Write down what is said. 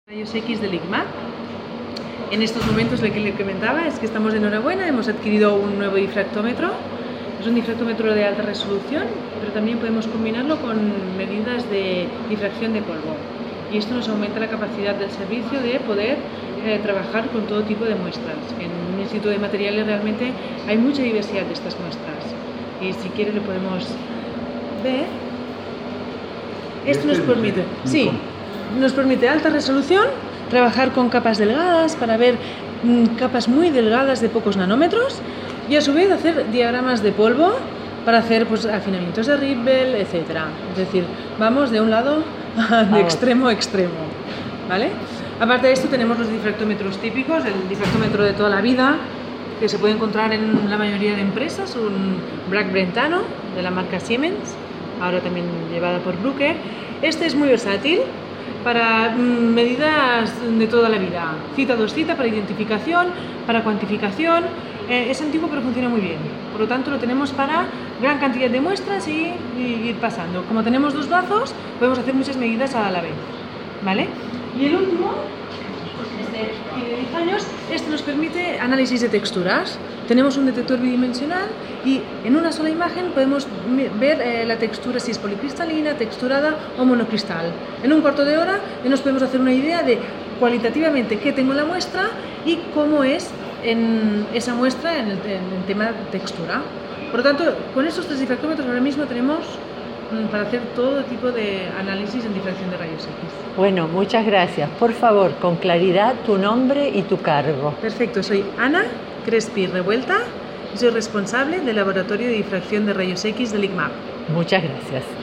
Rayos X del ICMAP. En estos momentos lo que le comentaba es que estamos de enhorabuena, hemos adquirido un nuevo difractómetro. Es un difractómetro de alta resolución, pero también podemos combinarlo con medidas de difracción de polvo. Y esto nos aumenta la capacidad del servicio de poder trabajar con todo tipo de muestras. En un instituto de materiales realmente hay mucha diversidad de estas muestras. Y si quiere lo podemos ver. Esto nos permite, sí, nos permite alta resolución, trabajar con capas delgadas para ver capas muy delgadas de pocos nanómetros y a su vez hacer diagramas de polvo para hacer afinamientos de Ripple, etc. Es decir, vamos de un lado de extremo a extremo, ¿vale? Aparte de esto tenemos los difractómetros típicos, el difractómetro de toda la vida, que se puede encontrar en la mayoría de empresas, un Bragg Brentano de la marca Siemens, ahora también llevada por Bruker. Este es muy versátil para medidas de toda la vida, cita 2 cita para identificación, para cuantificación. Es antiguo pero funciona muy bien, por lo tanto lo tenemos para gran cantidad de muestras y ir pasando. Como tenemos 2 brazos, podemos hacer muchas medidas a la vez, ¿vale? Y el último, de 10 años, este nos permite análisis de texturas. Tenemos un detector bidimensional y en una sola imagen podemos ver la textura, si es policristalina, texturada o monocristal. En un cuarto de hora nos podemos hacer una idea de cualitativamente qué tengo en la muestra y cómo es en esa muestra en el tema de textura. Por lo tanto, con estos 3 difractómetros ahora mismo tenemos para hacer todo tipo de análisis en difracción de rayos X. Bueno, muchas gracias. Por favor, con claridad, tu nombre y tu cargo. Perfecto, soy Ana Crespi Revuelta y soy responsable del Laboratorio de Difracción de Rayos X del ICMAP. Muchas gracias.